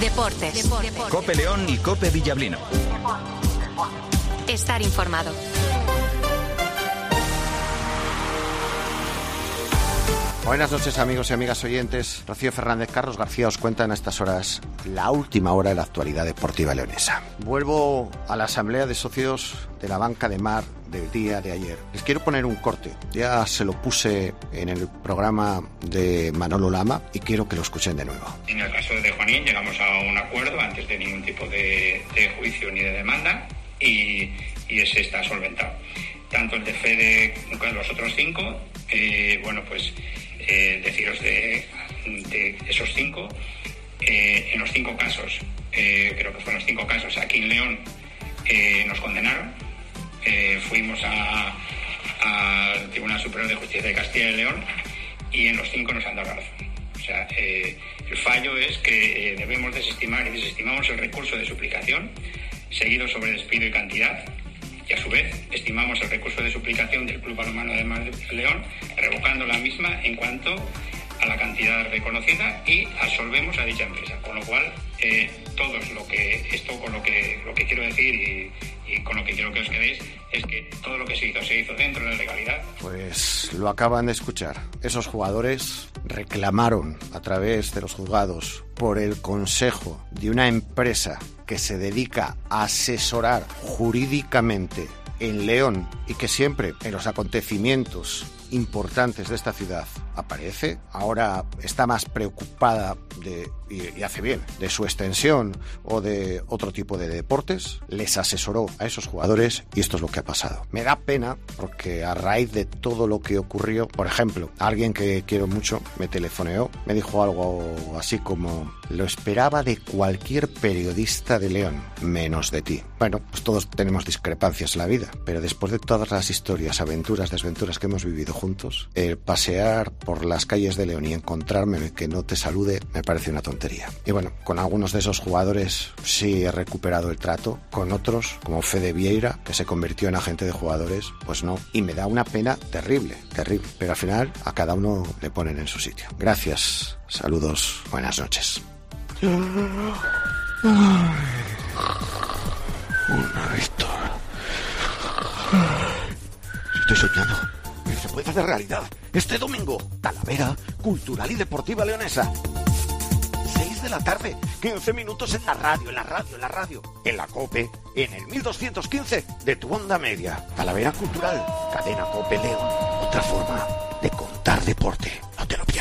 Deportes. COPE León y COPE Villablino. Estar informado. Buenas noches, amigos y amigas oyentes. Rocío Fernández, Carlos García os cuentan a estas horas la última hora de la actualidad deportiva leonesa. Vuelvo a la asamblea de socios de la banca de mar del día de ayer. Les quiero poner un corte. Ya se lo puse en el programa de Manolo Lama y quiero que lo escuchen de nuevo. En el caso de Juanín llegamos a un acuerdo antes de ningún tipo de juicio ni de demanda y ese está solventado. Tanto el de Fede como los otros 5, deciros de esos 5, en los 5 casos, creo que fueron los 5 casos aquí en León, nos condenaron. Fuimos al Tribunal Superior de Justicia de Castilla y León y en los 5 nos han dado razón. O sea, el fallo es que debemos desestimar y desestimamos el recurso de suplicación seguido sobre despido y cantidad. Y a su vez estimamos el recurso de suplicación del Club Balonmano de Mar de León, revocando la misma en cuanto a la cantidad reconocida y absolvemos a dicha empresa. Con lo cual, con lo que quiero decir y con lo que quiero que os quedéis es que todo lo que se hizo dentro de la legalidad. Pues lo acaban de escuchar. Esos jugadores reclamaron a través de los juzgados por el consejo de una empresa que se dedica a asesorar jurídicamente en León y que siempre en los acontecimientos importantes de esta ciudad aparece. Ahora está más preocupada y hace bien, de su extensión o de otro tipo de deportes. Les asesoró a esos jugadores y esto es lo que ha pasado. Me da pena porque a raíz de todo lo que ocurrió, por ejemplo, alguien que quiero mucho me telefoneó, me dijo algo así como: lo esperaba de cualquier periodista de León, menos de ti. Bueno, pues todos tenemos discrepancias en la vida, pero después de todas las historias, aventuras, desventuras que hemos vivido juntos, el pasear por las calles de León y encontrarme que no te salude me parece una tontería. Y bueno, con algunos de esos jugadores sí he recuperado el trato, con otros, como Fede Vieira, que se convirtió en agente de jugadores, pues no. Y me da una pena terrible, pero al final a cada uno le ponen en su sitio. Gracias, saludos, buenas noches. Una victoria. Estoy soñando. Se puede hacer realidad. Este domingo, Talavera Cultural y Deportiva Leonesa. 6 de la tarde, 15 minutos en la radio. En la COPE, en el 1215 de tu onda media. Talavera Cultural, cadena COPE León. Otra forma de contar deporte. No te lo pierdas.